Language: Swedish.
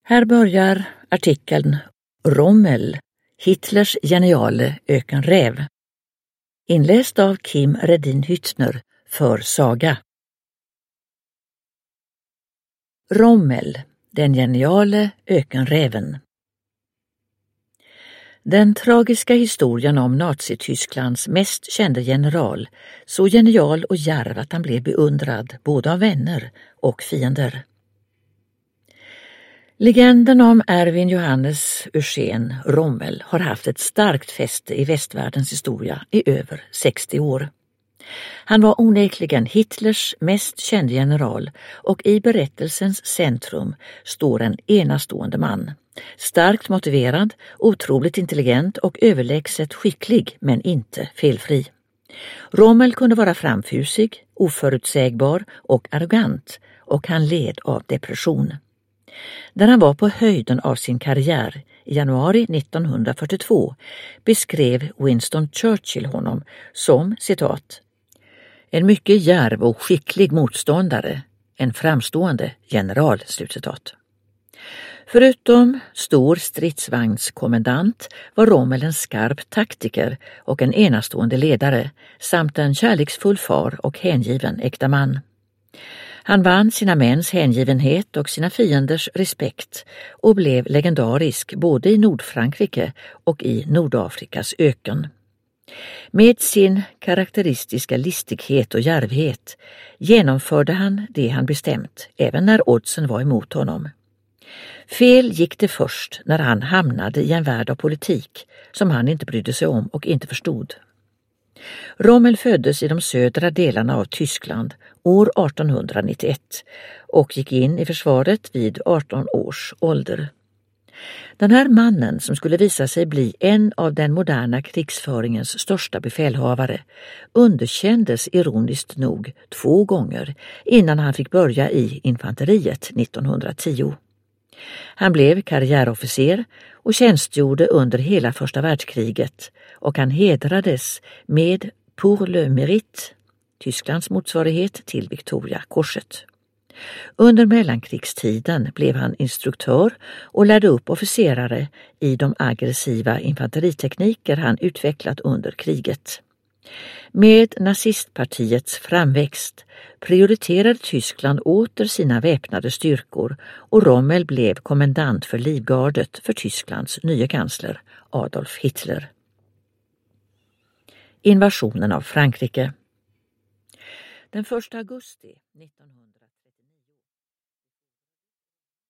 Här börjar artikeln Rommel, Hitlers geniale ökenräv. Inläst av Kim Redin Hyttner för Saga. Rommel, den geniale ökenräven. Den tragiska historien om Nazitysklands mest kände general, så genial och djärv att han blev beundrad både av vänner och fiender. Legenden om Erwin Johannes Eugen Rommel har haft ett starkt fäste i västvärldens historia i över 60 år. Han var onekligen Hitlers mest kände general och i berättelsens centrum står en enastående man. Starkt motiverad, otroligt intelligent och överlägset skicklig men inte felfri. Rommel kunde vara framfusig, oförutsägbar och arrogant och han led av depression. När han var på höjden av sin karriär i januari 1942 beskrev Winston Churchill honom som, citat, en mycket djärv och skicklig motståndare, en framstående general, slutcitat. Förutom stor stridsvagnskommendant var Rommel en skarp taktiker och en enastående ledare samt en kärleksfull far och hängiven äkta man. Han vann sina mäns hängivenhet och sina fienders respekt och blev legendarisk både i Nordfrankrike och i Nordafrikas öken. Med sin karaktäristiska listighet och djärvhet genomförde han det han bestämt, även när oddsen var emot honom. Fel gick det först när han hamnade i en värld av politik som han inte brydde sig om och inte förstod. Rommel föddes i de södra delarna av Tyskland år 1891 och gick in i försvaret vid 18 års ålder. Den här mannen som skulle visa sig bli en av den moderna krigsföringens största befälhavare underkändes ironiskt nog 2 gånger innan han fick börja i infanteriet 1910. Han blev karriärofficer och tjänstgjorde under hela första världskriget och han hedrades med Pour le Mérite, Tysklands motsvarighet till Victoria-korset. Under mellankrigstiden blev han instruktör och lärde upp officerare i de aggressiva infanteritekniker han utvecklat under kriget. Med nazistpartiets framväxt prioriterade Tyskland åter sina väpnade styrkor och Rommel blev kommendant för livgardet för Tysklands nye kansler Adolf Hitler. Invasionen av Frankrike. Den 1 augusti 1900